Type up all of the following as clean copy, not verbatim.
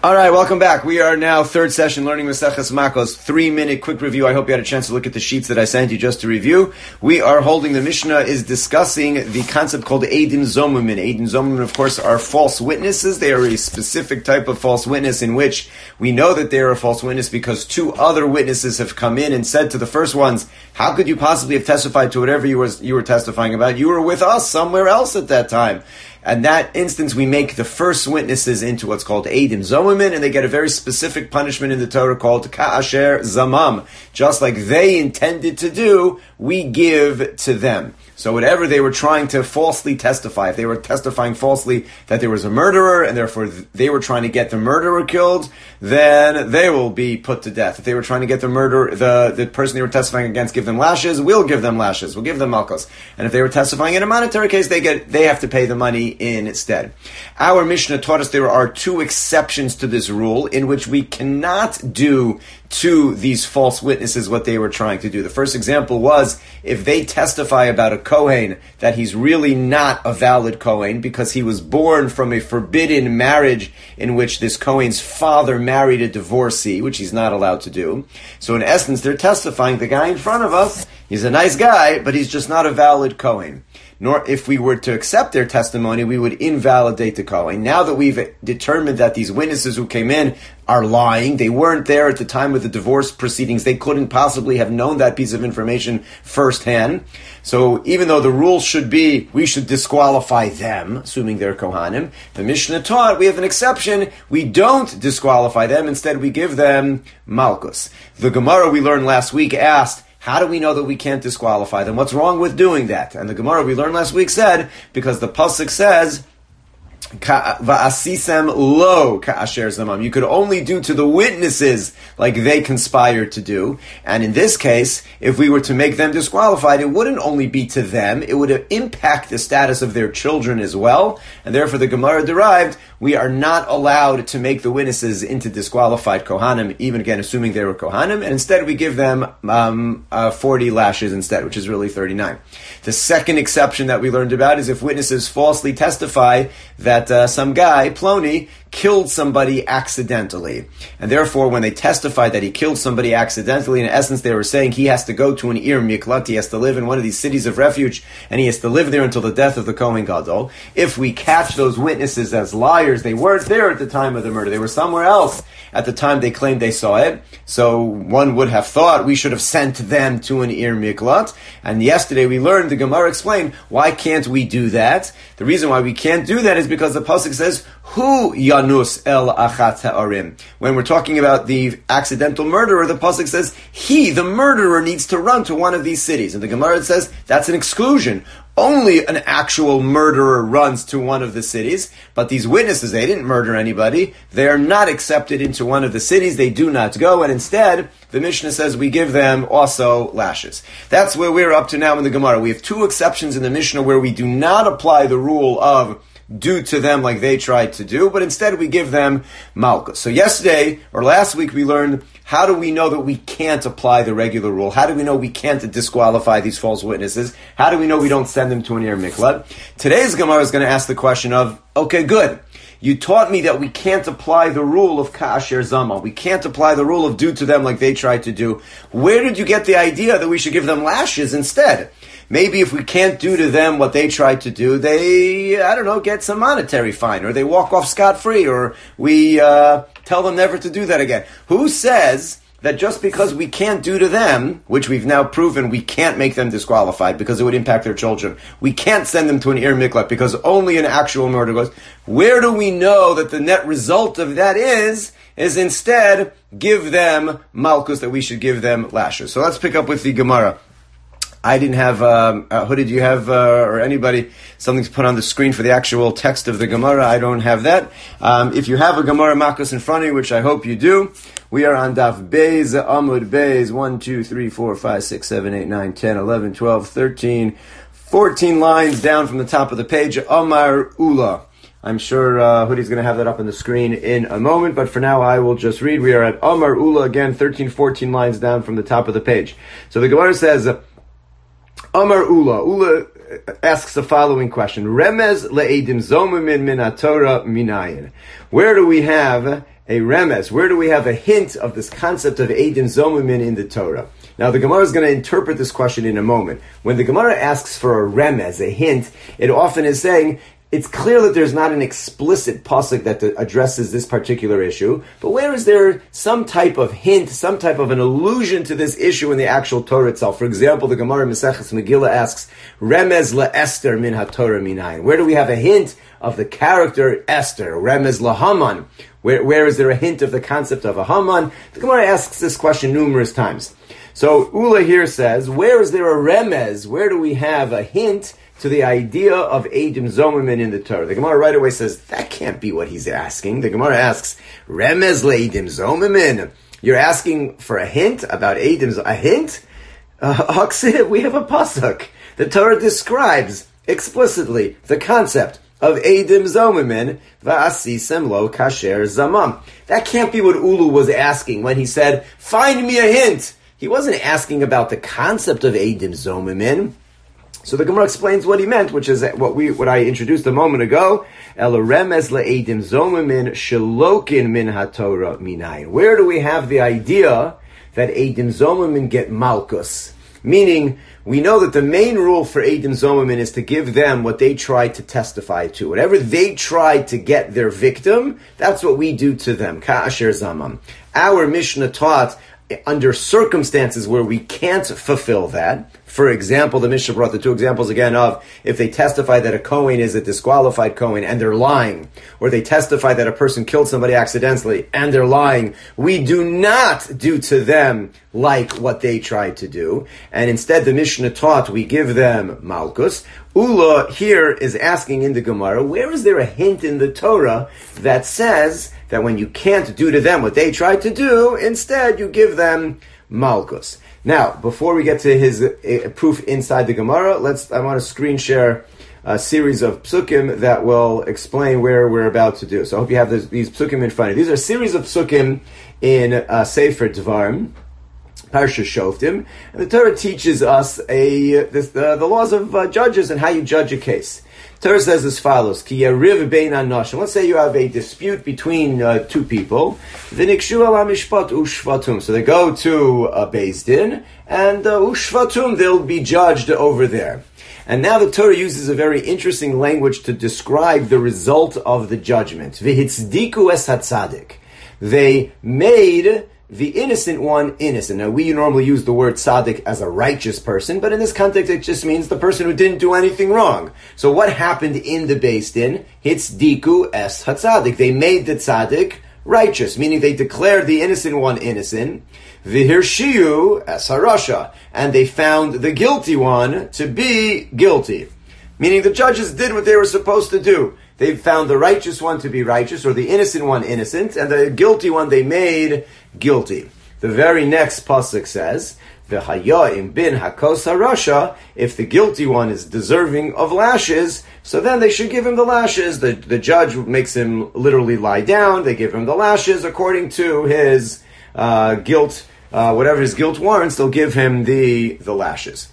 All right, welcome back. We are now third session learning Maseches Makos. 3-minute quick review. I hope you had a chance to look at the sheets that I sent you just to review. We are holding, the Mishnah is discussing the concept called Eidim Zomumin. Eidim Zomumin, of course, are false witnesses. They are a specific type of false witness in which we know that they are a false witness because two other witnesses have come in and said to the first ones, how could you possibly have testified to whatever you were testifying about? You were with us somewhere else at that time. In that instance, we make the first witnesses into what's called Eidim Zomumin, and they get a very specific punishment in the Torah called Ka'asher Zamam. Just like they intended to do, we give to them. So whatever they were trying to falsely testify, if they were testifying falsely that there was a murderer, and therefore they were trying to get the murderer killed, then they will be put to death. If they were trying to get the murderer, the person they were testifying against, give them lashes, we'll give them lashes, we'll give them malchus. And if they were testifying in a monetary case, they have to pay the money instead. Our Mishnah taught us there are two exceptions to this rule in which we cannot do to these false witnesses what they were trying to do. The first example was if they testify about a Kohen that he's really not a valid Kohen because he was born from a forbidden marriage in which this Kohen's father married a divorcee, which he's not allowed to do. So in essence, they're testifying the guy in front of us, he's a nice guy, but he's just not a valid Kohen. Nor if we were to accept their testimony, we would invalidate the Kohen. Now that we've determined that these witnesses who came in are lying, they weren't there at the time of the divorce proceedings, they couldn't possibly have known that piece of information firsthand. So even though the rule should be, we should disqualify them, assuming they're Kohanim, the Mishnah taught we have an exception, we don't disqualify them, instead we give them Malchus. The Gemara we learned last week asked, how do we know that we can't disqualify them? What's wrong with doing that? And the Gemara we learned last week said, because the Pasuk says, Va'asisem lo ka'asher zamam. You could only do to the witnesses like they conspired to do. And in this case, if we were to make them disqualified, it wouldn't only be to them, it would impact the status of their children as well. And therefore the Gemara derived, we are not allowed to make the witnesses into disqualified Kohanim, even again assuming they were Kohanim, and instead we give them 40 lashes instead, which is really 39. The second exception that we learned about is if witnesses falsely testify that some guy, Plony, killed somebody accidentally. And therefore, when they testified that he killed somebody accidentally, in essence, they were saying he has to go to an Ir Miklat, he has to live in one of these cities of refuge, and he has to live there until the death of the Kohen Gadol. If we catch those witnesses as liars, they weren't there at the time of the murder. They were somewhere else at the time they claimed they saw it. So one would have thought we should have sent them to an Ir Miklat. And yesterday we learned, the Gemara explained, why can't we do that? The reason why we can't do that is because the Pasuk says, Hu yanus el achat ha'arim. When we're talking about the accidental murderer, the Pasuk says, he, the murderer, needs to run to one of these cities. And the Gemara says, that's an exclusion. Only an actual murderer runs to one of the cities, but these witnesses, they didn't murder anybody. They are not accepted into one of the cities. They do not go, and instead, the Mishnah says we give them also lashes. That's where we're up to now in the Gemara. We have two exceptions in the Mishnah where we do not apply the rule of do to them like they tried to do, but instead we give them malchus. So yesterday, or last week, we learned how do we know that we can't apply the regular rule? How do we know we can't disqualify these false witnesses? How do we know we don't send them to an Ir Miklat? Today's Gemara is going to ask the question of, okay, good. You taught me that we can't apply the rule of Ka'asher Zama. We can't apply the rule of do to them like they tried to do. Where did you get the idea that we should give them lashes instead? Maybe if we can't do to them what they tried to do, they, get some monetary fine, or they walk off scot-free, or we tell them never to do that again. Who says that just because we can't do to them, which we've now proven we can't make them disqualified because it would impact their children, we can't send them to an Ir Miklat because only an actual murder goes, where do we know that the net result of that is instead give them malchus, that we should give them lashes? So let's pick up with the Gemara. I didn't have, who did you have, or anybody, something to put on the screen for the actual text of the Gemara? I don't have that. If you have a Gemara Makos in front of you, which I hope you do, we are on Daf Beis, Amud Beis, 1, 2, 3, 4, 5, 6, 7, 8, 9, 10, 11, 12, 13, 14 lines down from the top of the page, Amar Ula. I'm sure Hoodie's going to have that up on the screen in a moment, but for now I will just read. We are at Amar Ula, again, 13, 14 lines down from the top of the page. So the Gemara says, Amar Ula. Ula asks the following question. Remez le'edim zomumin min haTorah minayin. Where do we have a remez? Where do we have a hint of this concept of Eidim Zomimin in the Torah? Now, the Gemara is going to interpret this question in a moment. When the Gemara asks for a remez, a hint, it often is saying, it's clear that there's not an explicit pasuk that addresses this particular issue, but where is there some type of hint, some type of an allusion to this issue in the actual Torah itself? For example, the Gemara Maseches Megillah asks, Remez LaEsther min haTorah minayin. Where do we have a hint of the character Esther? Remez LaHaman. Where is there a hint of the concept of a Haman? The Gemara asks this question numerous times. So Ula here says, where is there a remez? Where do we have a hint to the idea of Eidim Zomimin in the Torah? The Gemara right away says, that can't be what he's asking. The Gemara asks, remez le'Eidim Zomimin. You're asking for a hint about Eidim, a hint? We have a pasuk. The Torah describes explicitly the concept of Eidim Zomimin, va'asisem lo kasher zamam. That can't be what Ulu was asking when he said, find me a hint. He wasn't asking about the concept of Eidim Zomimin. So the Gemara explains what he meant, which is what I introduced a moment ago. El remez le'Eidim Zomimin shelokin min haTorah minayin. Where do we have the idea that Eidim Zomimin get malchus? Meaning, we know that the main rule for Eidim Zomimin is to give them what they tried to testify to. Whatever they tried to get their victim, that's what we do to them. Ka'asher zamam. Our Mishnah taught, under circumstances where we can't fulfill that, for example, the Mishnah brought the two examples again of if they testify that a Kohen is a disqualified Kohen and they're lying, or they testify that a person killed somebody accidentally and they're lying, we do not do to them like what they tried to do, and instead the Mishnah taught we give them malchus. Ula here is asking in the Gemara, where is there a hint in the Torah that says that when you can't do to them what they tried to do, instead you give them malchus? Now, before we get to his proof inside the Gemara, I want to screen share a series of psukim that will explain where we're about to do. So I hope you have these psukim in front of you. These are a series of psukim in Sefer Dvarim, Parsha Shoftim, and the Torah teaches us the laws of judges and how you judge a case. Torah says as follows: Ki yariv bein anoshim. Let's say you have a dispute between two people. V'nikshu ala mishpat ushvatum. So they go to a Beis Din, and ushvatum, they'll be judged over there. And now the Torah uses a very interesting language to describe the result of the judgment. V'hitzdiku es hatzadik. They made the innocent one innocent. Now, we normally use the word tzaddik as a righteous person, but in this context, it just means the person who didn't do anything wrong. So what happened in the Beis Din? Hitzdiku es hatzadik. They made the tzaddik righteous, meaning they declared the innocent one innocent. V'hirshiu es harasha. And they found the guilty one to be guilty. Meaning the judges did what they were supposed to do. They found the righteous one to be righteous, or the innocent one innocent, and the guilty one they made guilty. The very next pasuk says, "V'haya im bin hakos harasha." If the guilty one is deserving of lashes, so then they should give him the lashes. The judge makes him literally lie down. They give him the lashes according to his guilt, whatever his guilt warrants. They'll give him the lashes.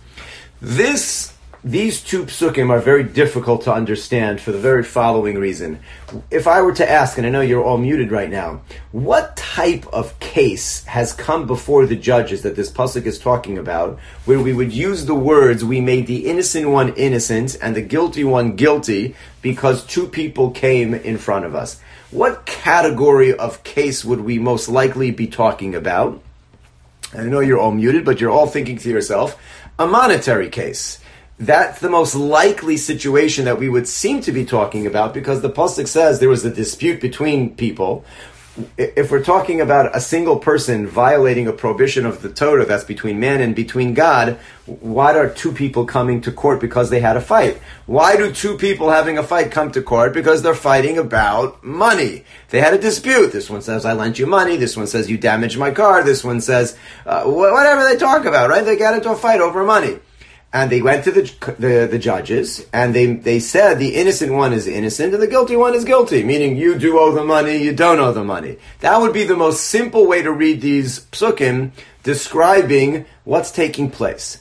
These two psukim are very difficult to understand for the very following reason. If I were to ask, and I know you're all muted right now, what type of case has come before the judges that this pasuk is talking about, where we would use the words, we made the innocent one innocent and the guilty one guilty because two people came in front of us? What category of case would we most likely be talking about? I know you're all muted, but you're all thinking to yourself, a monetary case. That's the most likely situation that we would seem to be talking about, because the pasuk says there was a dispute between people. If we're talking about a single person violating a prohibition of the Torah that's between man and between God, why are two people coming to court because they had a fight? Why do two people having a fight come to court? Because they're fighting about money. They had a dispute. This one says, I lent you money. This one says, you damaged my car. This one says, whatever they talk about, right? They got into a fight over money. And they went to the judges, and they said the innocent one is innocent and the guilty one is guilty, meaning you do owe the money, you don't owe the money. That would be the most simple way to read these psukim describing what's taking place.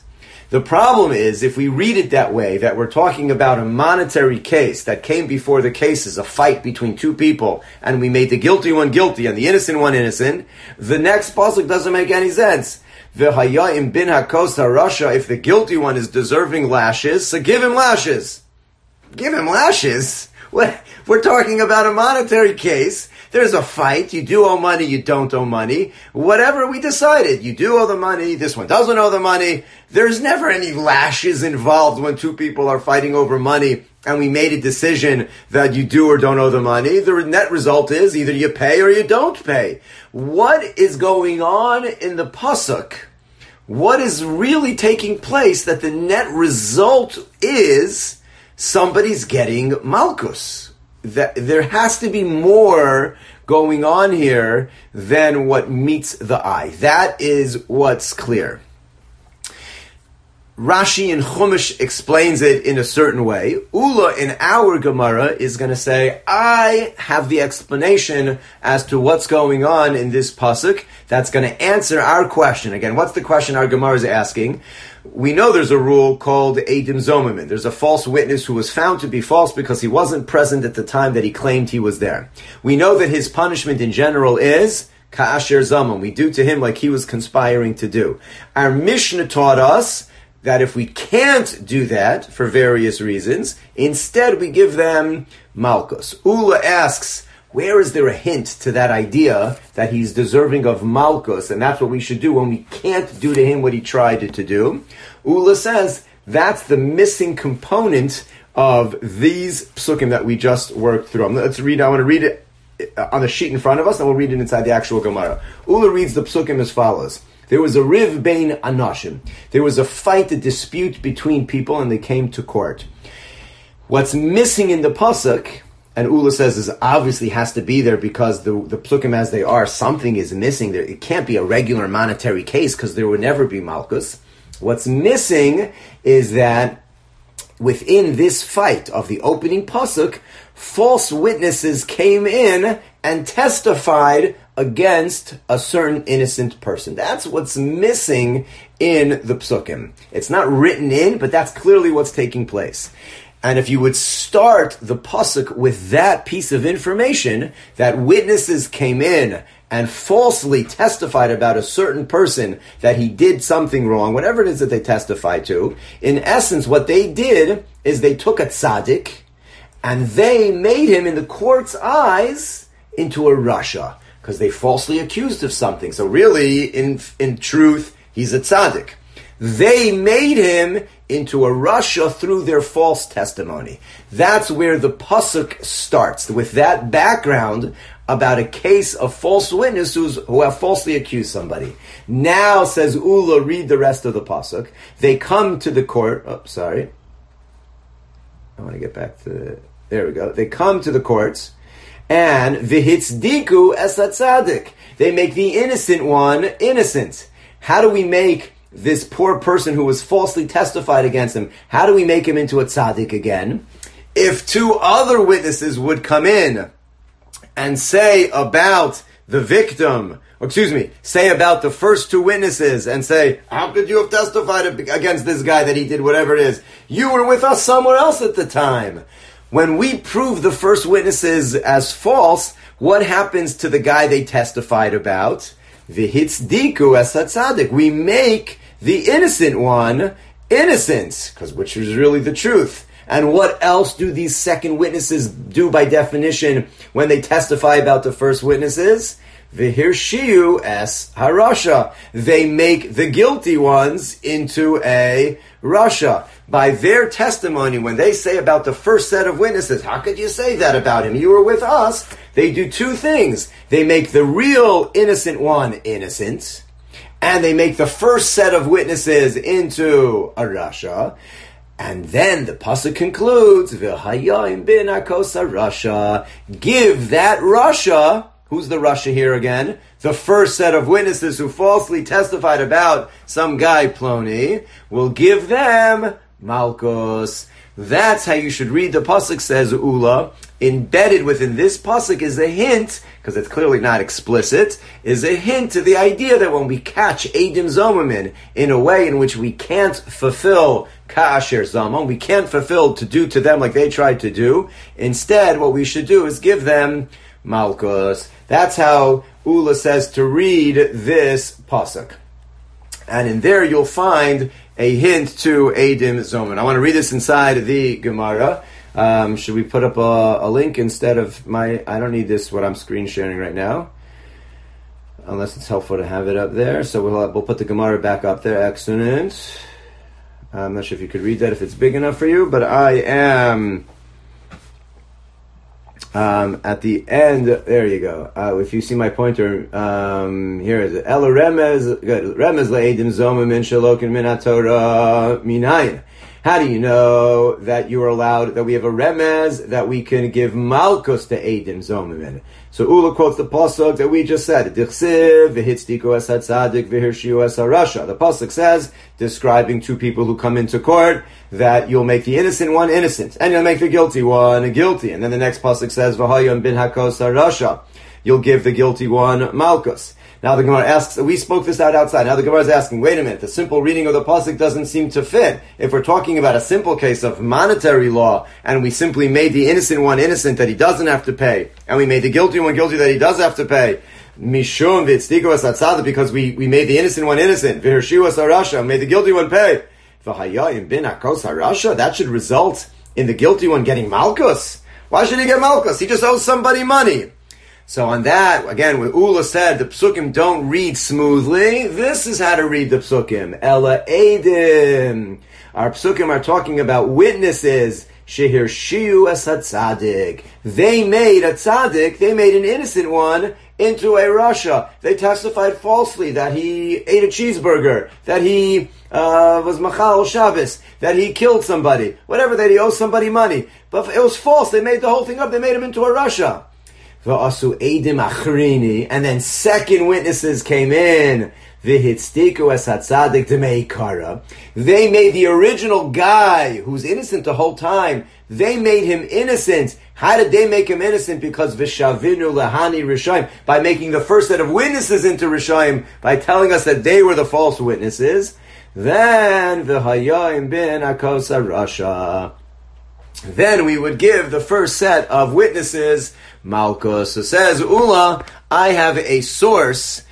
The problem is, if we read it that way, that we're talking about a monetary case that came before the cases, a fight between two people, and we made the guilty one guilty and the innocent one innocent, the next pasuk doesn't make any sense. V'hayayim bin hakos harasha, if the guilty one is deserving lashes, so give him lashes. Give him lashes? We're talking about a monetary case. There's a fight. You do owe money, you don't owe money. Whatever we decided, you do owe the money, this one doesn't owe the money. There's never any lashes involved when two people are fighting over money and we made a decision that you do or don't owe the money. The net result is either you pay or you don't pay. What is going on in the pasuk? What is really taking place that the net result is somebody's getting malchus? That there has to be more going on here than what meets the eye. That is what's clear. Rashi in Chumash explains it in a certain way. Ula in our Gemara is going to say, I have the explanation as to what's going on in this pasuk that's going to answer our question. Again, what's the question our Gemara is asking? We know there's a rule called Eidim Zomimin. There's a false witness who was found to be false because he wasn't present at the time that he claimed he was there. We know that his punishment in general is Ka'asher Zaman. We do to him like he was conspiring to do. Our Mishnah taught us that if we can't do that for various reasons, instead we give them Malchus. Ula asks, where is there a hint to that idea that he's deserving of Malchus, and that's what we should do when we can't do to him what he tried to do? Ula says that's the missing component of these psukim that we just worked through. I want to read it on the sheet in front of us, and we'll read it inside the actual Gemara. Ula reads the psukim as follows. There was a riv bein anashim. There was a fight, a dispute between people, and they came to court. What's missing in the pasuk, and Ula says this obviously has to be there because the psukim as they are, something is missing there. It can't be a regular monetary case because there would never be malchus. What's missing is that within this fight of the opening pasuk, false witnesses came in and testified against a certain innocent person. That's what's missing in the psukim. It's not written in, but that's clearly what's taking place. And if you would start the pasuk with that piece of information, that witnesses came in and falsely testified about a certain person that he did something wrong, whatever it is that they testified to, in essence, what they did is they took a tzaddik and they made him, in the court's eyes, into a rasha, because they falsely accused of something. So really, in truth, he's a tzaddik. They made him into a rasha through their false testimony. That's where the pasuk starts, with that background about a case of false witnesses who have falsely accused somebody. Now, says Ula, read the rest of the pasuk. They come to the court. Oh, sorry. I want to get back to... There we go. They come to the courts, and v'hitzdiku es hatzadik. They make the innocent one innocent. How do we make this poor person who was falsely testified against him, how do we make him into a tzaddik again? If two other witnesses would come in and say about the victim, say about the first two witnesses and say, how could you have testified against this guy that he did whatever it is? You were with us somewhere else at the time. When we prove the first witnesses as false, what happens to the guy they testified about? V'hitzdiku es hatzadik. We make the innocent one innocent, which is really the truth. And what else do these second witnesses do by definition when they testify about the first witnesses? V'hirshiu es harasha. They make the guilty ones into a rasha. By their testimony, when they say about the first set of witnesses, how could you say that about him? You were with us. They do two things. They make the real innocent one innocent, and they make the first set of witnesses into a rasha. And then the pasuk concludes, V'hayayim bin hakos harasha. Give that rasha. Who's the rasha here again? The first set of witnesses who falsely testified about some guy Ploni. Will give them malchus. That's how you should read the pasuk, says Ula. Embedded within this pasuk is a hint, because it's clearly not explicit, is a hint to the idea that when we catch Eidim Zomim in a way in which we can't fulfill Ka'asher Zaman, we can't fulfill to do to them like they tried to do. Instead, what we should do is give them Malkus. That's how Ula says to read this pasuk. And in there you'll find a hint to Eidim Zoman. I want to read this inside the Gemara. Should we put up a link instead of my... I don't need this, what I'm screen sharing right now. Unless it's helpful to have it up there. So we'll put the Gemara back up there. Excellent. I'm not sure if you could read that if it's big enough for you, but I am... at the end, there you go. If you see my pointer, here is it. Ela remez, good. Remez le'edim zomim min shalokin min haTorah minayin. How do you know that you are allowed, that we have a remez, that we can give malchus to edim zomim? So Ula quotes the pasuk that we just said. Dichsiv v'hitzdiku es hatzadik v'hirshiu es harasha. The pasuk says, describing two people who come into court, that you'll make the innocent one innocent, and you'll make the guilty one guilty. And then the next pasuk says, v'hayom bin hakos harasha. You'll give the guilty one malchus. Now the Gemara asks, we spoke this out outside. Now the Gemara is asking, wait a minute, the simple reading of the pasuk doesn't seem to fit. If we're talking about a simple case of monetary law, and we simply made the innocent one innocent that he doesn't have to pay, and we made the guilty one guilty that he does have to pay, mishum v'tzdiku es hatzaddik, because we made the innocent one innocent, v'hirshiu es harasha, made the guilty one pay, v'hayayim bin hakos harasha, that should result in the guilty one getting malchus. Why should he get malchus? He just owes somebody money. So on that, again, when Ula said the psukim don't read smoothly, this is how to read the psukim. Ela edim. Our psukim are talking about witnesses. Shehir shiu es hatzadik. They made a tzaddik, they made an innocent one into a rasha. They testified falsely that he ate a cheeseburger, that he was machal Shabbos, that he killed somebody, whatever, that he owes somebody money. But it was false. They made the whole thing up. They made him into a rasha. V'asu edim achrini, and then second witnesses came in. V'hitzdiku es hatzadik d'meikara. They made the original guy who's innocent the whole time. They made him innocent. How did they make him innocent? Because v'shavinu lahani rishayim, by making the first set of witnesses into rishayim, by telling us that they were the false witnesses. Then v'hayayim bin hakos harasha. Then we would give the first set of witnesses malchus. So says Ula, I have a source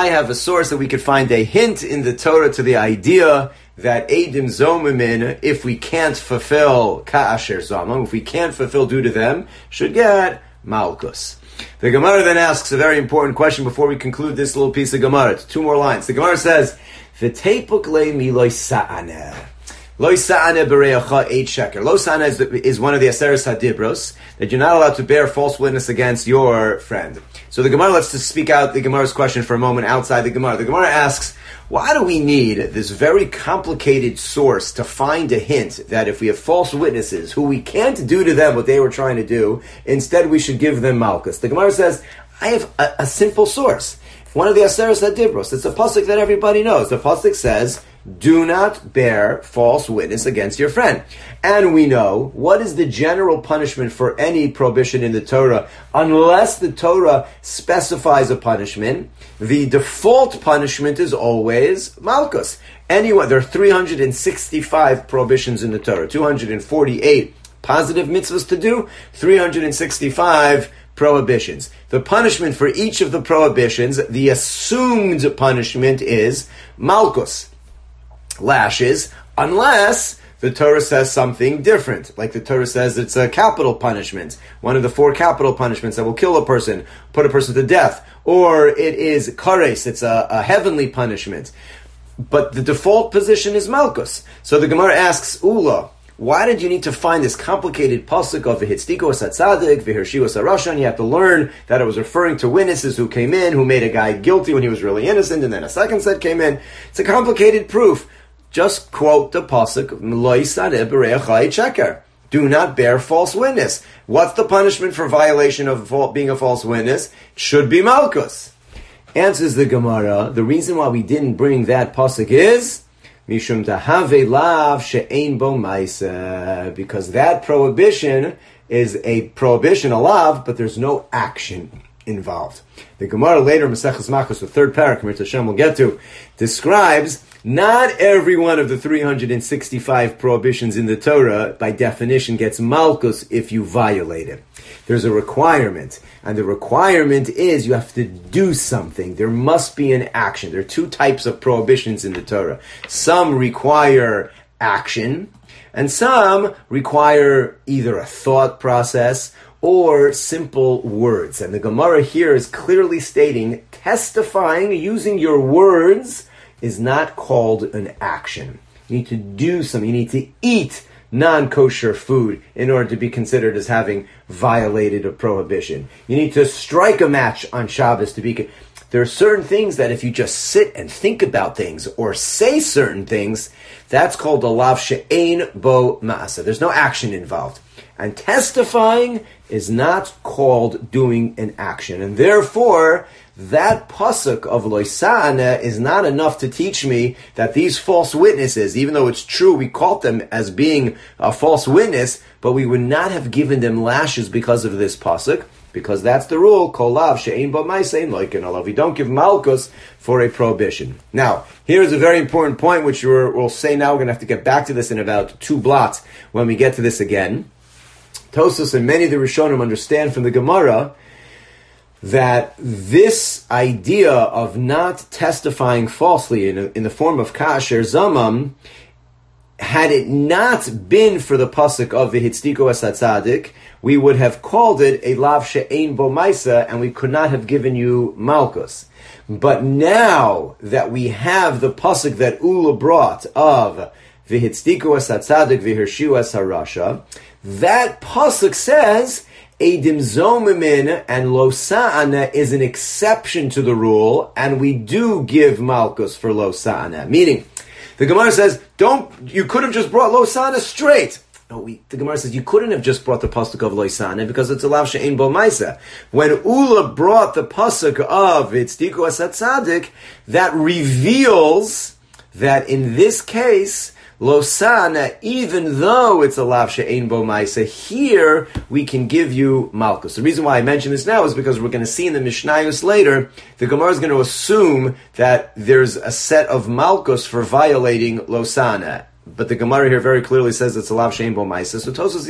that we could find a hint in the Torah to the idea that Eidim Zomimin, if we can't fulfill Ka'asher Zaman, if we can't fulfill due to them, should get malchus. The Gemara then asks a very important question before we conclude this little piece of Gemara. It's 2 more lines. The Gemara says, V'teipuk le miloi sa'aneh. Lo sa'aneh b'reyacha 8 sheker. Lo sa'aneh is one of the Aseres HaDibros, that you're not allowed to bear false witness against your friend. So the Gemara, let's just speak out the Gemara's question for a moment outside the Gemara. The Gemara asks, why do we need this very complicated source to find a hint that if we have false witnesses who we can't do to them what they were trying to do, instead we should give them malchus? The Gemara says, I have a simple source. One of the Aseres HaDibros. It's a pasuk that everybody knows. The pasuk says, do not bear false witness against your friend. And we know what is the general punishment for any prohibition in the Torah. Unless the Torah specifies a punishment, the default punishment is always malchus. Anyway, there are 365 prohibitions in the Torah, 248 positive mitzvahs to do, 365 prohibitions. The punishment for each of the prohibitions, the assumed punishment is malchus, lashes, unless the Torah says something different. Like the Torah says it's a capital punishment, one of the 4 capital punishments that will kill a person, put a person to death, or it is kares, it's a heavenly punishment. But the default position is malchus. So the Gemara asks Ula, why did you need to find this complicated pasuk of v'hitzdiku es hatzadik v'hirshiu es harasha? And you have to learn that it was referring to witnesses who came in, who made a guy guilty when he was really innocent, and then a second set came in. It's a complicated proof. Just quote the pasuk, lo yisadeh b'reyacha sheker. Do not bear false witness. What's the punishment for violation of being a false witness? It should be malchus. Answers the Gemara, the reason why we didn't bring that pasuk is mishum tahave lav she'ein bo ma'aseh, because that prohibition is a prohibition, a lav, but there's no action. involved. The Gemara later, Maseches Machos, the third parak, which Hashem will get to, describes not every one of the 365 prohibitions in the Torah, by definition, gets malchus if you violate it. There's a requirement, and the requirement is you have to do something. There must be an action. There are two types of prohibitions in the Torah. Some require action, and some require either a thought process or simple words. And the Gemara here is clearly stating, testifying using your words is not called an action. You need to do something. You need to eat non-kosher food in order to be considered as having violated a prohibition. You need to strike a match on Shabbos to be... There are certain things that if you just sit and think about things or say certain things, that's called a lav she'ein bo ma'asa. There's no action involved. And testifying is not called doing an action. And therefore, that pasuk of Lo Sa'ana is not enough to teach me that these false witnesses, even though it's true we caught them as being a false witness, but we would not have given them lashes because of this pasuk, because that's the rule, kol lav she'ein bo ma'aseh loiken alav. We don't give malchus for a prohibition. Now, here's a very important point, which we'll say now. We're going to have to get back to this in about 2 blots when we get to this again. Tosfos and many of the Rishonim understand from the Gemara that this idea of not testifying falsely in the form of kasher zamam, had it not been for the pasuk of v'hitztiko es hatzadik, we would have called it a lav she'ein bo ma'aseh, and we could not have given you malchus. But now that we have the pasuk that Ula brought of v'hitztiko es hatzadik v'hirshiu es harasha, that pasuk says Eidim Zomimin and Lo Sa'ana is an exception to the rule, and we do give malchus for Lo Sa'ana. Meaning, the Gemara says, you could have just brought Lo Sa'ana straight. No, the Gemara says you couldn't have just brought the pasuk of Lo Sa'ana because it's a lav she'ein bo ma'aseh. When Ula brought the pasuk of Hitzdiku es hatzadik, that reveals that in this case, Lo Sa'ana, even though it's a lav she'ein bo ma'aseh, here we can give you malchus. The reason why I mention this now is because we're going to see in the Mishnayos later, the Gemara is going to assume that there's a set of malchus for violating Lo Sa'ana. But the Gemara here very clearly says it's a lav she'ein bo ma'aseh. So Tosfos,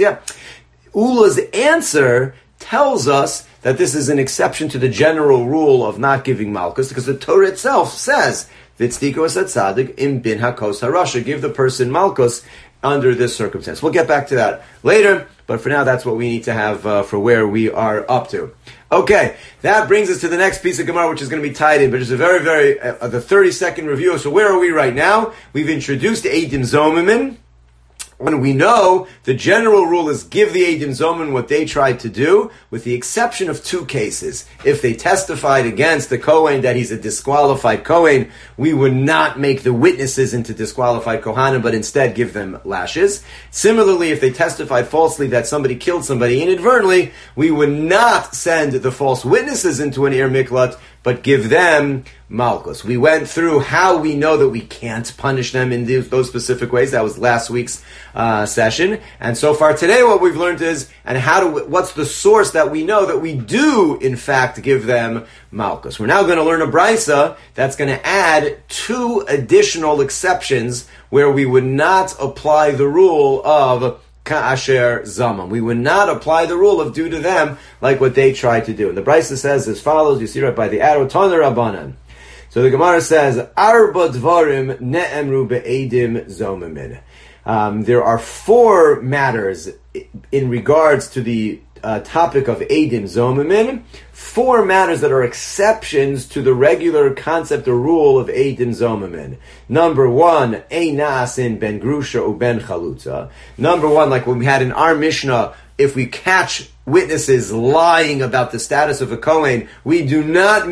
Ula's answer tells us that this is an exception to the general rule of not giving malchus, because the Torah itself says, V'tztiko es hatzadik im bin hakos harasha. Give the person malchus under this circumstance. We'll get back to that later, but for now, that's what we need to have for where we are up to. Okay, that brings us to the next piece of Gemara, which is going to be tied in, but it's a very, very, the 30-second review. So where are we right now? We've introduced Eidim Zomimin. When we know the general rule is give the Eidim Zomin what they tried to do, with the exception of 2 cases. If they testified against the Kohen that he's a disqualified Kohen, we would not make the witnesses into disqualified Kohanim, but instead give them lashes. Similarly, if they testified falsely that somebody killed somebody inadvertently, we would not send the false witnesses into an Ir Miklat, but give them malchus. We went through how we know that we can't punish them in those specific ways. That was last week's session. And so far today what we've learned is, what's the source that we know that we do, in fact, give them malchus. We're now going to learn a brisa that's going to add 2 additional exceptions where we would not apply the rule of Ka'asher Zaman. We would not apply the rule of do to them like what they tried to do. And the Brisa says as follows, you see right by the arrow, Tana Rabbanan. So the Gemara says, Arba Dvarim Ne'emru Be'edim Zomimin. There are 4 matters in regards to the topic of Eidim Zomimin, 4 matters that are exceptions to the regular concept or rule of Eidim Zomimin. Number 1, Einasin ben Grusha u ben Chalutza. Number 1, like when we had in our Mishnah, if we catch witnesses lying about the status of a Kohen, we do not make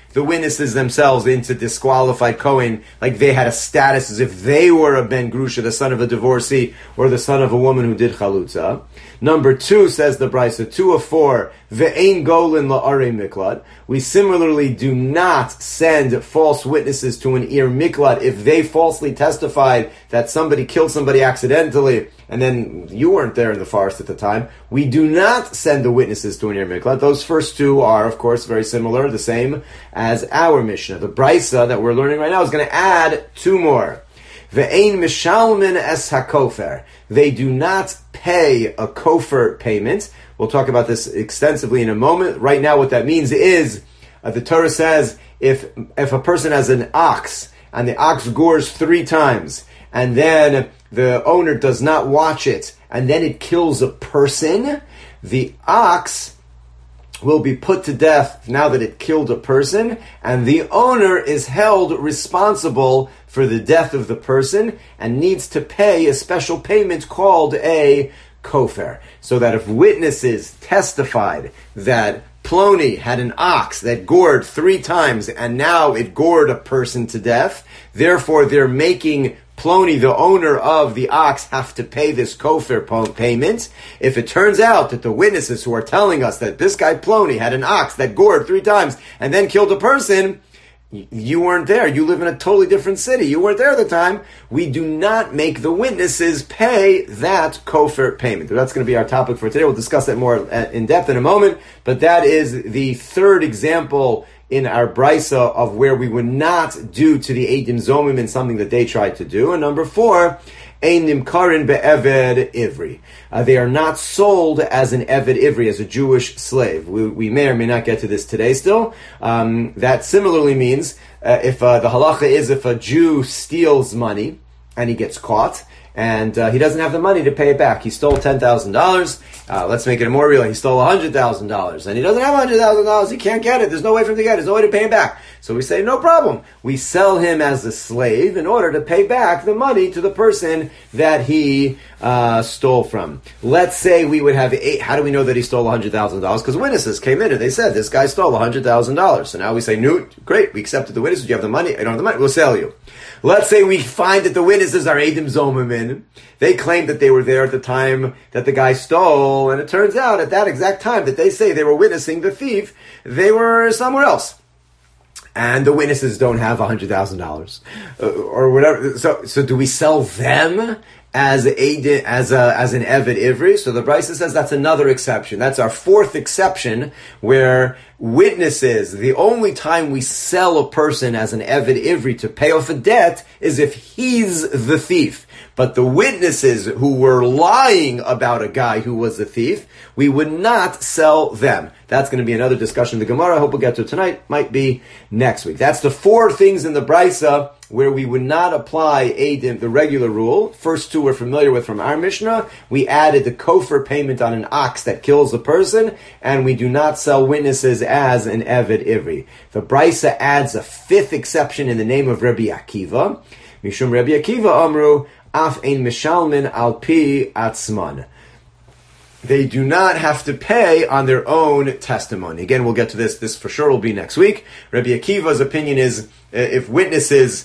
the witnesses themselves into disqualified Kohen, like they had a status as if they were a Ben Grusha, the son of a divorcee, or the son of a woman who did Chalutza. Number 2, says the Brisa, 2 of 4, Ve'ein golin la'arei miklat. We similarly do not send false witnesses to an Ir Miklat if they falsely testified that somebody killed somebody accidentally, and then you weren't there in the forest at the time. We do not send the witnesses to an Ir Miklat. Those first 2 are, of course, very similar, the same as our Mishnah. The Brisa that we're learning right now is going to add 2 more. Ve'ein mishalmin es hakofer. They do not pay a kofer payment. We'll talk about this extensively in a moment. Right now, what that means is, the Torah says, if a person has an ox, and the ox gores 3 times, and then the owner does not watch it, and then it kills a person, the ox will be put to death now that it killed a person, and the owner is held responsible for the death of the person and needs to pay a special payment called a kofer. So that if witnesses testified that Plony had an ox that gored 3 times and now it gored a person to death, therefore they're making Plony, the owner of the ox, have to pay this kofer payment. If it turns out that the witnesses who are telling us that this guy Plony had an ox that gored 3 times and then killed a person, you weren't there. You live in a totally different city. You weren't there at the time. We do not make the witnesses pay that kofer payment. That's going to be our topic for today. We'll discuss that more in depth in a moment. But that is the 3rd example in our brisa of where we would not do to the Eidim Zomim in something that they tried to do. And number 4, Ein Nimkarin be'eved ivri. They are not sold as an eved ivri, as a Jewish slave. We may or may not get to this today still. That similarly means if the halacha is if a Jew steals money and he gets caught, and he doesn't have the money to pay it back. He stole $10,000. Let's make it more real. He stole $100,000, and he doesn't have $100,000. He can't get it. There's no way for him to get it. There's no way to pay him back. So we say, no problem. We sell him as a slave in order to pay back the money to the person that he stole from. Let's say we would have 8. How do we know that he stole $100,000? Because witnesses came in and they said, this guy stole $100,000. So now we say, Newt, great. We accepted the witnesses. You have the money. I don't have the money. We'll sell you. Let's say we find that the witnesses are Eidim Zomim. They claim that they were there at the time that the guy stole, and it turns out at that exact time that they say they were witnessing the thief, they were somewhere else. And the witnesses don't have $100,000 or whatever. So do we sell them as an eved ivri? So the Brisa says that's another exception. That's our 4th exception where witnesses, the only time we sell a person as an eved ivri to pay off a debt is if he's the thief. But the witnesses who were lying about a guy who was a thief, we would not sell them. That's going to be another discussion in the Gemara. I hope we'll get to it tonight. Might be next week. That's the 4 things in the Brisa where we would not apply Eidim, the regular rule. First 2 we're familiar with from our Mishnah. We added the kofer payment on an ox that kills a person, and we do not sell witnesses as an eved ivri. The Brisa adds a 5th exception in the name of Rabbi Akiva. Mishum Rabbi Akiva Amru, Af ein mishalmin al pi atzman. They do not have to pay on their own testimony. Again, we'll get to this. This for sure will be next week. Rabbi Akiva's opinion is if witnesses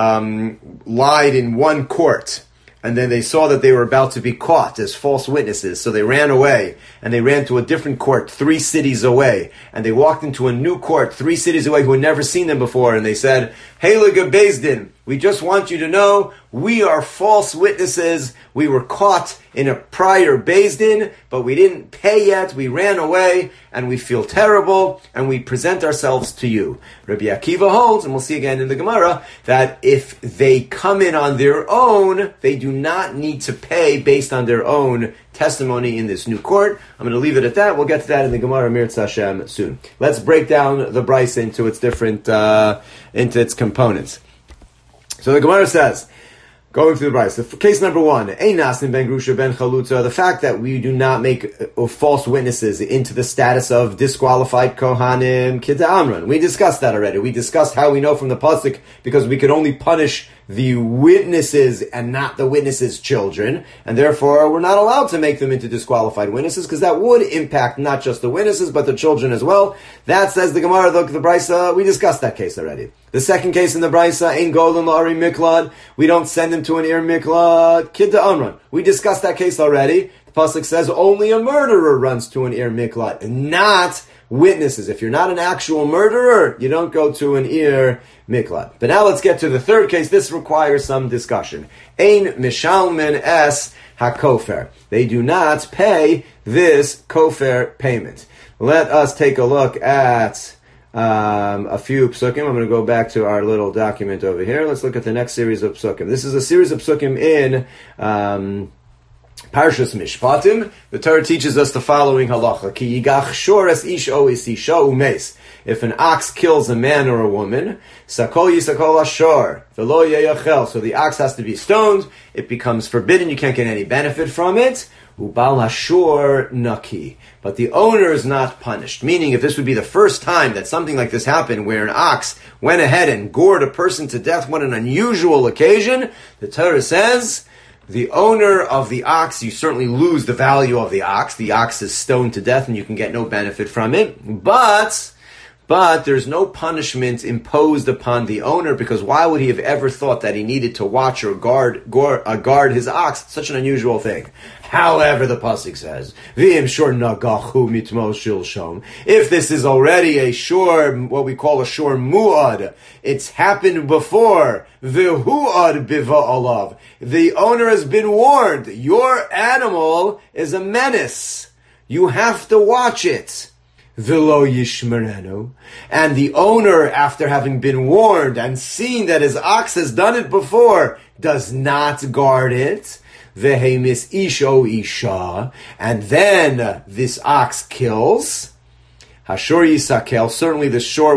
lied in one court, and then they saw that they were about to be caught as false witnesses, so they ran away, and they ran to a different court 3 cities away, and they walked into a new court 3 cities away who had never seen them before, and they said, Heilige Beis Din, we just want you to know we are false witnesses. We were caught in a prior Beis Din, but we didn't pay yet. We ran away, and we feel terrible, and we present ourselves to you. Rabbi Akiva holds, and we'll see again in the Gemara, that if they come in on their own, they do not need to pay based on their own testimony in this new court. I'm going to leave it at that. We'll get to that in the Gemara Mirtz Hashem soon. Let's break down the Brisa into its different, into its components. So the Gemara says, going through the Brisa, case number 1, Einasin ben Grusha ben Chalutza, the fact that we do not make false witnesses into the status of disqualified Kohanim Kida Amran. We discussed that already. We discussed how we know from the pasuk because we could only punish the witnesses and not the witnesses' children, and therefore we're not allowed to make them into disqualified witnesses because that would impact not just the witnesses but the children as well. That says the Gemara, the Brisa. We discussed that case already. The second case in the Brisa, Ein Golden La'ari Miklad. We don't send him to an Ir Miklad. Kid to Amran. We discussed that case already. The pasuk says only a murderer runs to an Ir Miklad, not witnesses. If you're not an actual murderer, you don't go to an Ir Miklat. But now let's get to the third case. This requires some discussion. Ein mishalmen es hakofer. They do not pay this kofer payment. Let us take a look at a few psukim. I'm going to go back to our little document over here. Let's look at the next series of psukim. This is a series of psukim in Parshas Mishpatim. The Torah teaches us the following halacha: Ki yigach shores ish o is isha umes. If an ox kills a man or a woman, sakol yisakol ashor v'lo yeyachel. So the ox has to be stoned. It becomes forbidden. You can't get any benefit from it. Ubal hashor naki. But the owner is not punished. Meaning, if this would be the first time that something like this happened, where an ox went ahead and gored a person to death, what an unusual occasion, the Torah says, the owner of the ox, you certainly lose the value of the ox. The ox is stoned to death and you can get no benefit from it. But there's no punishment imposed upon the owner, because why would he have ever thought that he needed to watch or guard his ox? Such an unusual thing. However, the pasuk says, "V'im shor nagachu mitmo shilshom." If this is already a shor, what we call a shor muad, it's happened before. V'huad biva alav. The owner has been warned. Your animal is a menace. You have to watch it. V'lo yishmerenu. And the owner, after having been warned and seen that his ox has done it before, does not guard it. Vehemis isho isha. And then this ox kills. Hashor yisakel. Certainly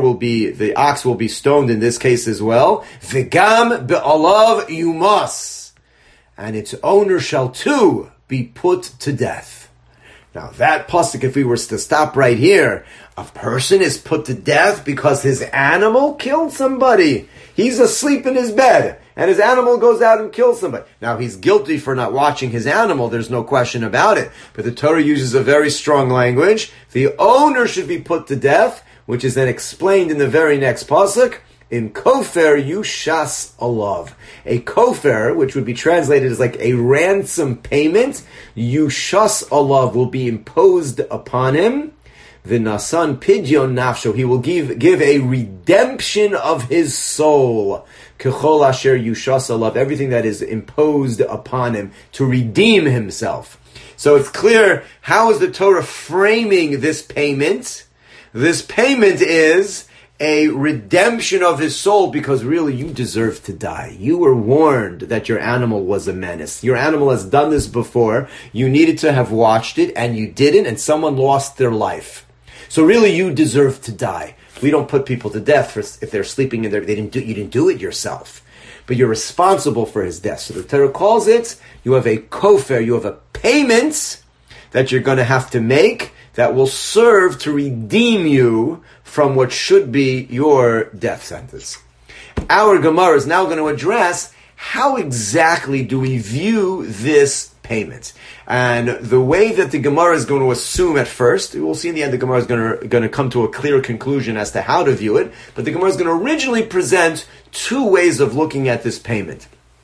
the ox will be stoned in this case as well. V'gam be'alav yumas. And its owner shall too be put to death. Now that pasuk, if we were to stop right here, a person is put to death because his animal killed somebody. He's asleep in his bed, and his animal goes out and kills somebody. Now he's guilty for not watching his animal, there's no question about it. But the Torah uses a very strong language. The owner should be put to death, which is then explained in the very next pasuk. In kofer yushas alav. A kofer, which would be translated as like a ransom payment, yushas alav, will be imposed upon him. V'nasan pidyon nafsho. He will give a redemption of his soul. Kechol asher yushas alav. Everything that is imposed upon him to redeem himself. So it's clear, how is the Torah framing this payment? This payment is a redemption of his soul, because really you deserve to die. You were warned that your animal was a menace. Your animal has done this before. You needed to have watched it and you didn't, and someone lost their life. So really you deserve to die. We don't put people to death if they're sleeping in you didn't do it yourself. But you're responsible for his death. So the Torah calls it, you have a kofer, you have a payment that you're going to have to make that will serve to redeem you from what should be your death sentence. Our Gemara is now going to address how exactly do we view this payment. And the way that the Gemara is going to assume at first, we'll see in the end the Gemara is going to come to a clear conclusion as to how to view it, but the Gemara is going to originally present two ways of looking at this payment.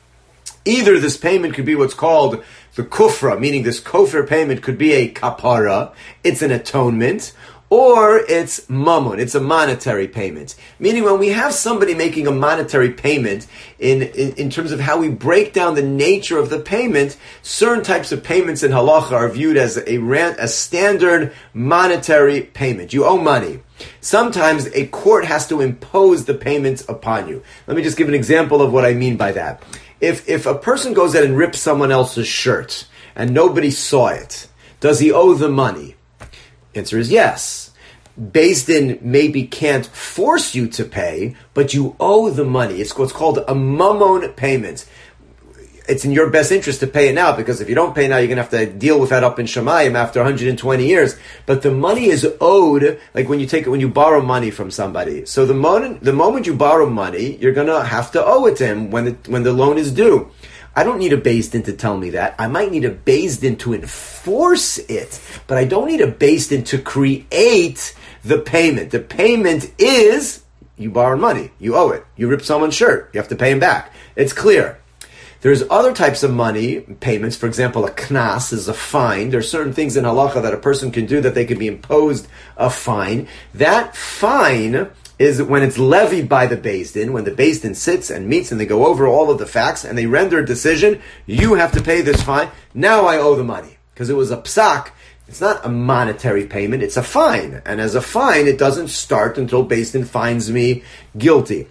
Either this payment could be what's called the kufra, meaning this kofar payment could be a kapara, it's an atonement, or it's mammon, it's a monetary payment. Meaning when we have somebody making a monetary payment, in terms of how we break down the nature of the payment, certain types of payments in halacha are viewed as a standard monetary payment. You owe money. Sometimes a court has to impose the payment upon you. Let me just give an example of what I mean by that. If a person goes out and rips someone else's shirt and nobody saw it, does he owe the money? Answer is yes. Beis Din maybe can't force you to pay, but you owe the money. It's what's called a mammon payment. it's in your best interest to pay it now, because if you don't pay now, you're going to have to deal with that up in Shemayim after 120 years. But the money is owed, like when you borrow money from somebody. So the moment you borrow money, you're going to have to owe it to him when the loan is due. I don't need a Beis Din to tell me that. I might need a Beis Din to enforce it, but I don't need a Beis Din to create the payment. The payment is, you borrowed money, you owe it. You ripped someone's shirt, you have to pay him back. It's clear. There's other types of money payments. For example, a knas is a fine. There's certain things in halacha that a person can do that they can be imposed a fine. That fine is when it's levied by the Beis Din, when the Beis Din sits and meets and they go over all of the facts and they render a decision, you have to pay this fine. Now I owe the money. Because it was a psak. It's not a monetary payment, it's a fine. And as a fine, it doesn't start until Beis Din finds me guilty.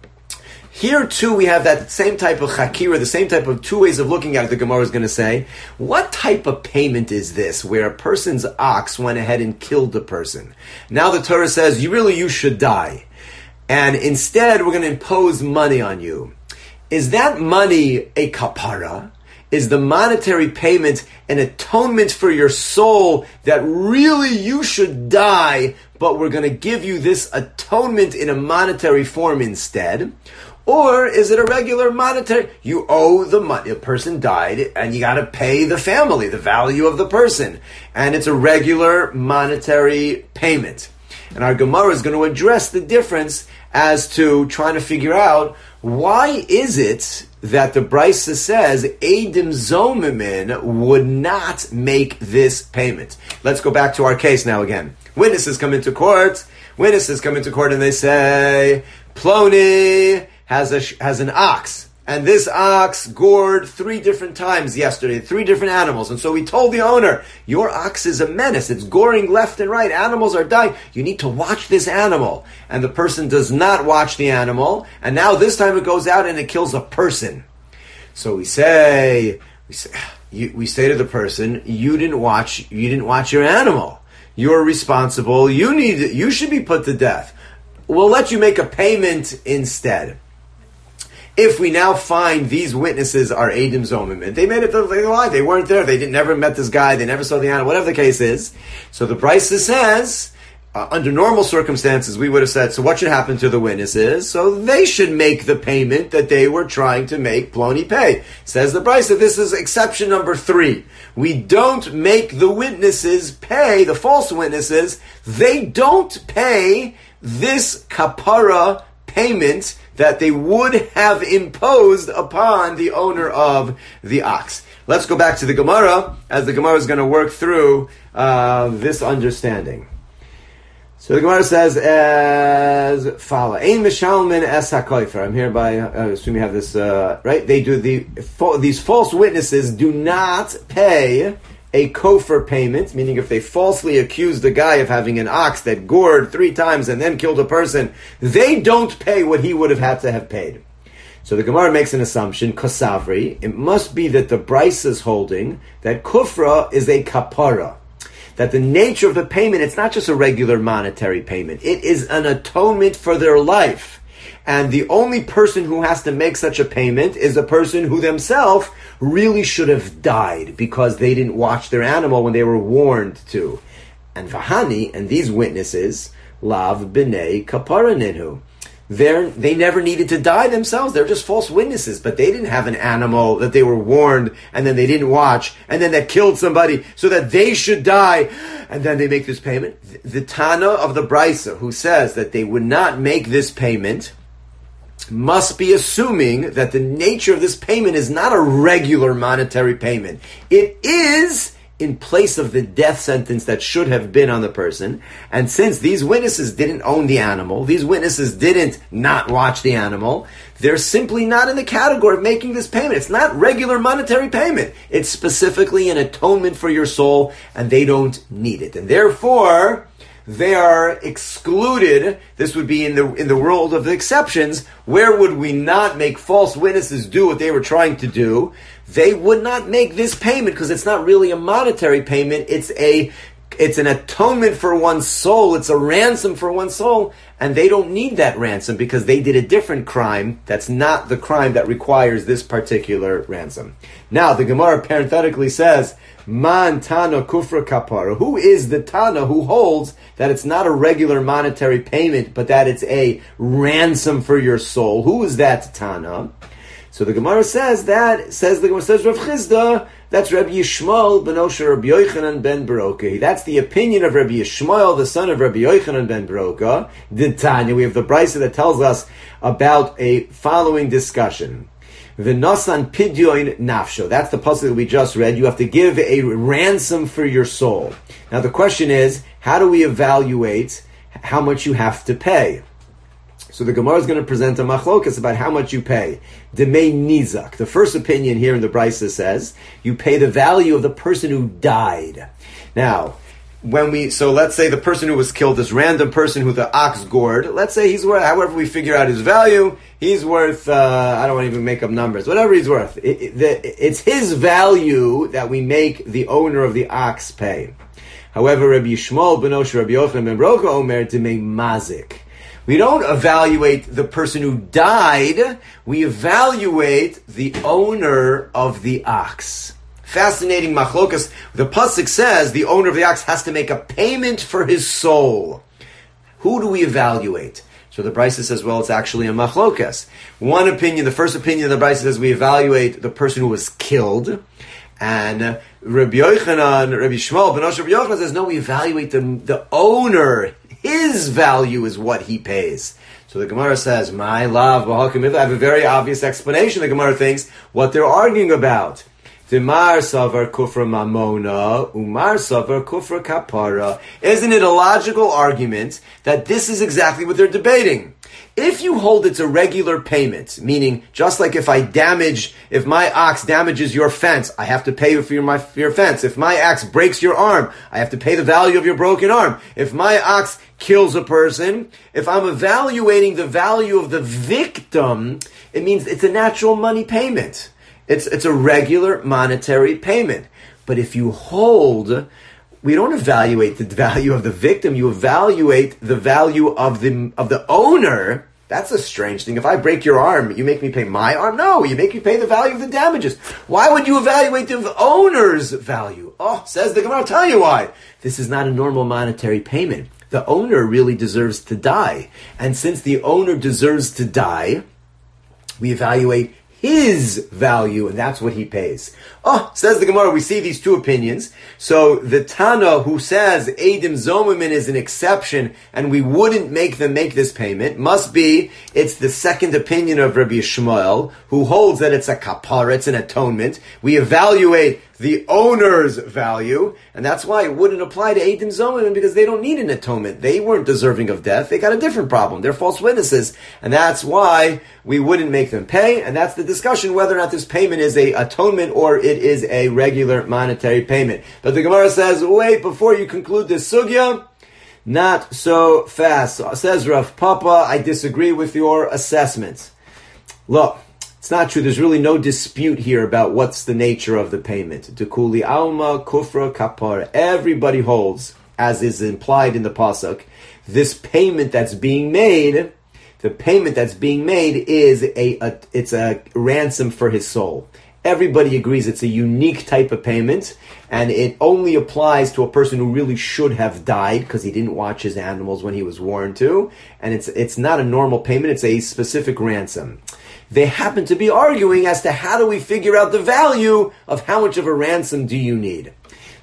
Here too we have that same type of chakira, the same type of two ways of looking at it. The Gemara is going to say, what type of payment is this where a person's ox went ahead and killed the person? Now the Torah says, you should die. And instead we're going to impose money on you. Is that money a kapara? Is the monetary payment an atonement for your soul that really you should die, but we're going to give you this atonement in a monetary form instead? Or is it a regular monetary? You owe the money. A person died and you got to pay the family, the value of the person. And it's a regular monetary payment. And our Gemara is going to address the difference as to trying to figure out why is it that the Brisa says Eidim Zomimin would not make this payment. Let's go back to our case now again. Witnesses come into court and they say, Ploni has an ox, and this ox gored 3 different times yesterday, 3 different animals. And so we told the owner, your ox is a menace. It's goring left and right. Animals are dying. You need to watch this animal. And the person does not watch the animal. And now this time it goes out and it kills a person. So we say to the person, you didn't watch your animal. You're responsible. You should be put to death. We'll let you make a payment instead. If we now find these witnesses are Eidim Zomim, and they made it, they lied, they weren't there, they never met this guy, they never saw the animal, whatever the case is. So the Brisa says, under normal circumstances, we would have said, so what should happen to the witnesses? So they should make the payment that they were trying to make Ploni pay. Says the Brisa, this is exception number 3. We don't make the witnesses pay, the false witnesses, they don't pay this kapara payment that they would have imposed upon the owner of the ox. Let's go back to the Gemara, as the Gemara is going to work through this understanding. So the Gemara says as follows: Ein mishalmin es hakofer. I'm hereby assume you have this right. They do these false witnesses do not pay a kofar payment, meaning if they falsely accuse the guy of having an ox that gored 3 times and then killed a person, they don't pay what he would have had to have paid. So the Gemara makes an assumption, kosavri, it must be that the Brisa is holding that kufra is a kapara. That the nature of the payment, it's not just a regular monetary payment, it is an atonement for their life. And the only person who has to make such a payment is a person who themselves really should have died because they didn't watch their animal when they were warned to. And Vahani, and these witnesses, Lav B'nei Kapara Ninhu. They never needed to die themselves. They're just false witnesses, but they didn't have an animal that they were warned and then they didn't watch and then that killed somebody so that they should die and then they make this payment. The Tana of the Brisa, who says that they would not make this payment, must be assuming that the nature of this payment is not a regular monetary payment. It is in place of the death sentence that should have been on the person. And since these witnesses didn't own the animal, these witnesses didn't not watch the animal, they're simply not in the category of making this payment. It's not regular monetary payment. It's specifically an atonement for your soul, and they don't need it. And therefore, they are excluded. This would be in the world of the exceptions. Where would we not make false witnesses do what they were trying to do? They would not make this payment because it's not really a monetary payment. It's an atonement for one's soul. It's a ransom for one's soul. and they don't need that ransom because they did a different crime that's not the crime that requires this particular ransom. Now, the Gemara parenthetically says, Man Tana Kufra Kapara. Who is the Tana who holds that it's not a regular monetary payment, but that it's a ransom for your soul? Who is that Tana? So the Gemara says Rav Chisda, that's Rabbi Yishmael ben Osher Rabbi Yochanan ben Baroka. That's the opinion of Rabbi Yishmael, the son of Rabbi Yochanan ben Baroka. The Tanya, we have the Brisa that tells us about a following discussion. V'nosan pidyon nafsho. That's the pasuk that we just read. You have to give a ransom for your soul. Now the question is, how do we evaluate how much you have to pay? So the Gemara is going to present a machlokas about how much you pay. Demei nizak. The first opinion here in the Brisa says you pay the value of the person who died. Now, let's say the person who was killed, this random person who the ox gored, let's say he's worth, however we figure out his value, he's worth, I don't want to even make up numbers, whatever he's worth. It's his value that we make the owner of the ox pay. However, Rabbi Yishmael ben Osher Rabbi Yochanan ben Baroka omer demei mazik. We don't evaluate the person who died, we evaluate the owner of the ox. Fascinating machlokas. The pasuk says the owner of the ox has to make a payment for his soul. Who do we evaluate? So the Brisa says, well, it's actually a machlokas. One opinion, the first opinion of the Brisa says we evaluate the person who was killed. And Rabbi Yochanan, Rabbi Yishmael ben Osher Rabbi Yochanan says, no, we evaluate the owner. His value is what he pays. So the Gemara says, my love, I have a very obvious explanation. The Gemara thinks what they're arguing about. Demar savar kufra mamona, umar savar kufra kapara. Isn't it a logical argument that this is exactly what they're debating? If you hold it's a regular payment, meaning just like if my ox damages your fence, I have to pay you for your fence. If my ox breaks your arm, I have to pay the value of your broken arm. If my ox kills a person, if I'm evaluating the value of the victim, it means it's a natural money payment. It's a regular monetary payment. But if you hold, we don't evaluate the value of the victim, you evaluate the value of the owner. That's a strange thing. If I break your arm, you make me pay my arm? No, you make me pay the value of the damages. Why would you evaluate the owner's value? Oh, says the Gemara, I'll tell you why. This is not a normal monetary payment. The owner really deserves to die. And since the owner deserves to die, we evaluate his value, and that's what he pays. Oh, says the Gemara, we see these two opinions. So the Tana who says Eidim Zomimin is an exception, and we wouldn't make them make this payment, must be, it's the second opinion of Rabbi Yishmael, who holds that it's a kapara, it's an atonement. We evaluate the owner's value, and that's why it wouldn't apply to Eidim Zomimin, because they don't need an atonement. They weren't deserving of death. They got a different problem. They're false witnesses, and that's why we wouldn't make them pay, and that's the discussion whether or not this payment is a atonement or it is a regular monetary payment. But the Gemara says, wait, before you conclude this sugya, not so fast. So says Rav Papa, I disagree with your assessment. Look, it's not true. There's really no dispute here about what's the nature of the payment. Dekuli alma kufra kapar. Everybody holds, as is implied in the pasuk, this payment that's being made. The payment that's being made is it's a ransom for his soul. Everybody agrees it's a unique type of payment, and it only applies to a person who really should have died because he didn't watch his animals when he was warned to, and it's not a normal payment, it's a specific ransom. They happen to be arguing as to how do we figure out the value of how much of a ransom do you need.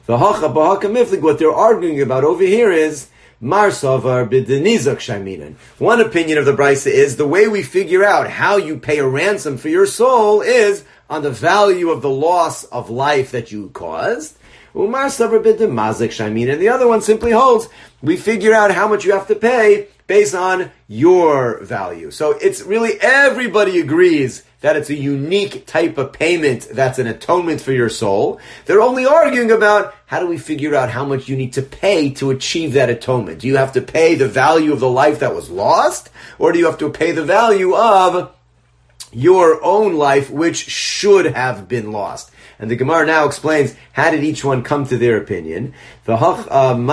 What they're arguing about over here is Marsavar b'denizak shaminan. One opinion of the Brisa is the way we figure out how you pay a ransom for your soul is on the value of the loss of life that you caused. Umarsavar b'demazik shaminan. The other one simply holds we figure out how much you have to pay based on your value. So it's really everybody agrees that it's a unique type of payment that's an atonement for your soul. They're only arguing about how do we figure out how much you need to pay to achieve that atonement. Do you have to pay the value of the life that was lost? Or do you have to pay the value of your own life, which should have been lost. And the Gemara now explains how did each one come to their opinion. What's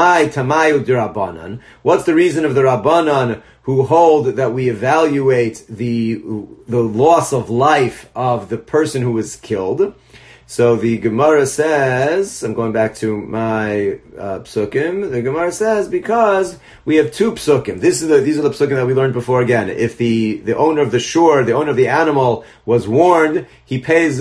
the reason of the Rabbanan who hold that we evaluate the loss of life of the person who was killed? So the Gemara says, I'm going back to my psukim. The Gemara says because we have two psukim. These are the psukim that we learned before. Again, if the owner of the shore, the owner of the animal, was warned, he pays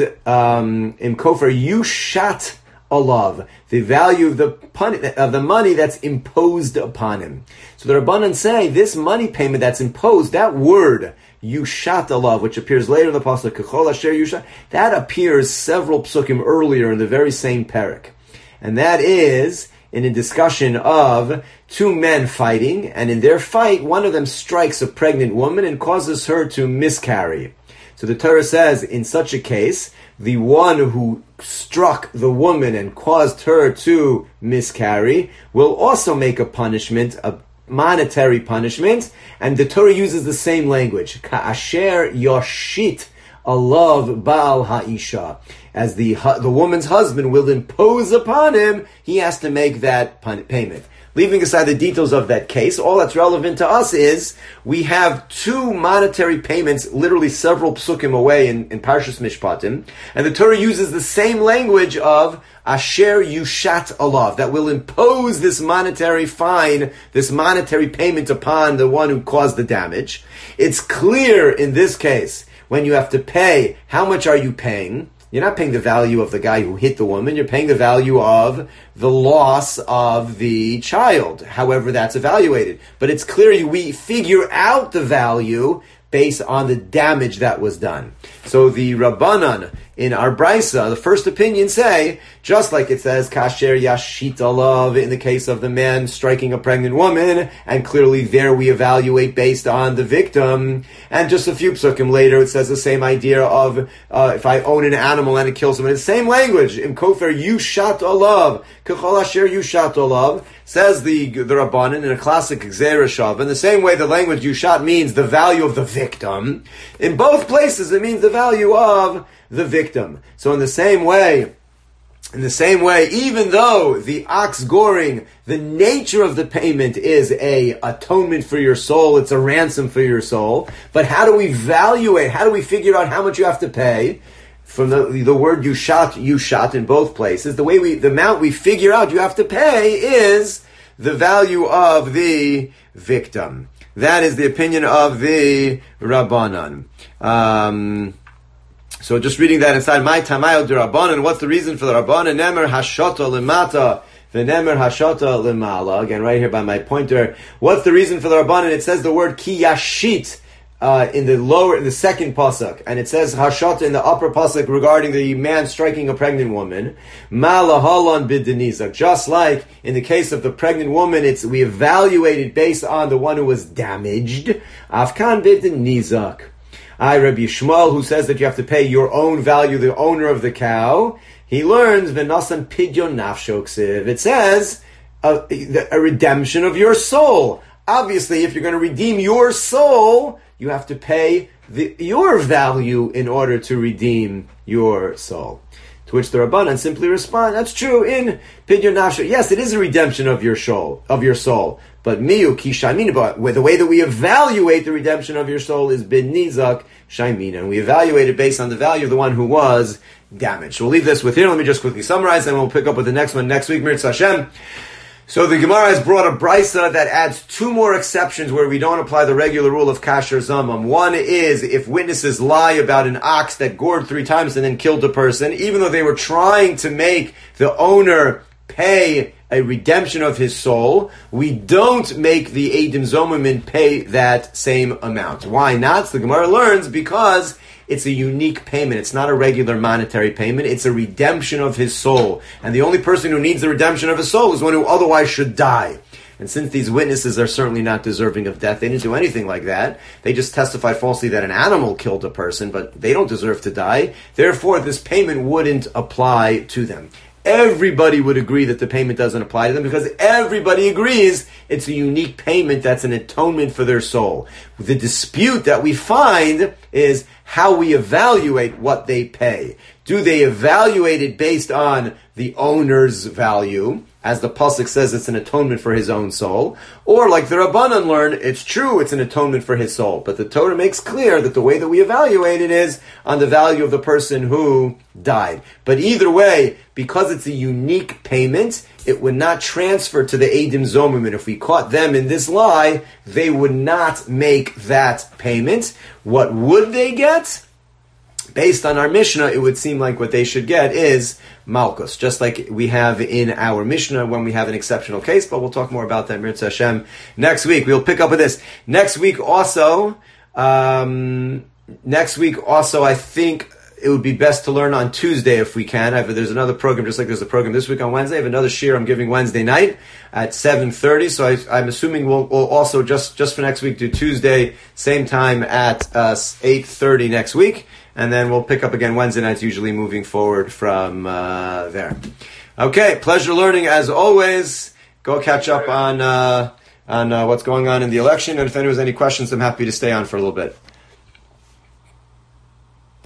im kofer yushat alav, the value of the money that's imposed upon him. So the Rabbanan say this money payment that's imposed, that word Yushat alav, which appears later in the pasuk Kechol Asher Yushat, that appears several psukim earlier in the very same parak, and that is in a discussion of two men fighting, and in their fight, one of them strikes a pregnant woman and causes her to miscarry. So the Torah says, in such a case, the one who struck the woman and caused her to miscarry will also make a punishment, a monetary punishment, and the Torah uses the same language. Ka'asher yoshit alav baal ha'isha. As the woman's husband will impose upon him, he has to make that payment. Leaving aside the details of that case, all that's relevant to us is we have two monetary payments, literally several psukim away in Parshas Mishpatim, and the Torah uses the same language of Asher Yushat Alav, that will impose this monetary fine, this monetary payment upon the one who caused the damage. It's clear in this case, when you have to pay, how much are you paying? You're not paying the value of the guy who hit the woman, you're paying the value of the loss of the child, however that's evaluated. But it's clear we figure out the value based on the damage that was done. So the Rabbanan in our Brisa, the first opinion say, just like it says, Kasher Yashit Alav in the case of the man striking a pregnant woman, and clearly there we evaluate based on the victim. And just a few psukim later, it says the same idea of, if I own an animal and it kills someone, it's the same language. Im kofer Yushat Alav, Kechol Asher Yushat Alav, says the Rabbanan in a classic Gzeira Shav. In the same way the language Yushat means the value of the victim, in both places it means the value of the victim. So in the same way, even though the ox goring, the nature of the payment is a atonement for your soul, it's a ransom for your soul, but how do we evaluate, how do we figure out how much you have to pay? From the word yushat in both places, the amount we figure out you have to pay is the value of the victim. That is the opinion of the Rabbanan. So just reading that inside my Tamayot Rabbanan, what's the reason for the Rabbanan? Nemer hashota lemata, v'nemer hashota lemala. Again, right here by my pointer. What's the reason for the Rabbanan? It says the word ki yashit in the second pasuk, and it says hashata in the upper pasuk regarding the man striking a pregnant woman. Malahalan b'denizak. Just like in the case of the pregnant woman, we evaluated based on the one who was damaged. Afkan b'denizak. Rabbi Yishmael, who says that you have to pay your own value, the owner of the cow, he learns v'nasan pidyon nafsho ksiv. It says a redemption of your soul. Obviously, if you're going to redeem your soul, you have to pay your value in order to redeem your soul. To which the Rabbanan simply respond, that's true in pidyon nafsho. Yes, it is a redemption of your soul. But miyu ki shaimina, the way that we evaluate the redemption of your soul is bin nizak shaimina, and we evaluate it based on the value of the one who was damaged. So we'll leave this with here. Let me just quickly summarize, and we'll pick up with the next one next week. Mirz Hashem. So the Gemara has brought a brisa that adds two more exceptions where we don't apply the regular rule of kasher zamam. One is if witnesses lie about an ox that gored 3 times and then killed a person, even though they were trying to make the owner pay a redemption of his soul, we don't make the Eidim Zomimim pay that same amount. Why not? So the Gemara learns because it's a unique payment. It's not a regular monetary payment. It's a redemption of his soul. And the only person who needs the redemption of his soul is one who otherwise should die. And since these witnesses are certainly not deserving of death, they didn't do anything like that. They just testified falsely that an animal killed a person, but they don't deserve to die. Therefore, this payment wouldn't apply to them. Everybody would agree that the payment doesn't apply to them because everybody agrees it's a unique payment that's an atonement for their soul. The dispute that we find is how we evaluate what they pay. Do they evaluate it based on the owner's value? As the Pasuk says, it's an atonement for his own soul. Or like the Rabbanan learn, it's true, it's an atonement for his soul. But the Torah makes clear that the way that we evaluate it is on the value of the person who died. But either way, because it's a unique payment, it would not transfer to the Eidim Zomim. And if we caught them in this lie, they would not make that payment. What would they get? Based on our Mishnah, it would seem like what they should get is Malkus, just like we have in our Mishnah when we have an exceptional case, but we'll talk more about that, Mirza Hashem, next week. We'll pick up with this. Next week also, I think it would be best to learn on Tuesday if we can. There's another program, just like there's a program this week on Wednesday. I have another shir I'm giving Wednesday night at 7:30. So I'm assuming we'll also, just for next week, do Tuesday, same time at 8:30 next week. And then we'll pick up again Wednesday nights, usually moving forward from there. Okay, pleasure learning as always. Go catch up on what's going on in the election. And if anyone has any questions, I'm happy to stay on for a little bit.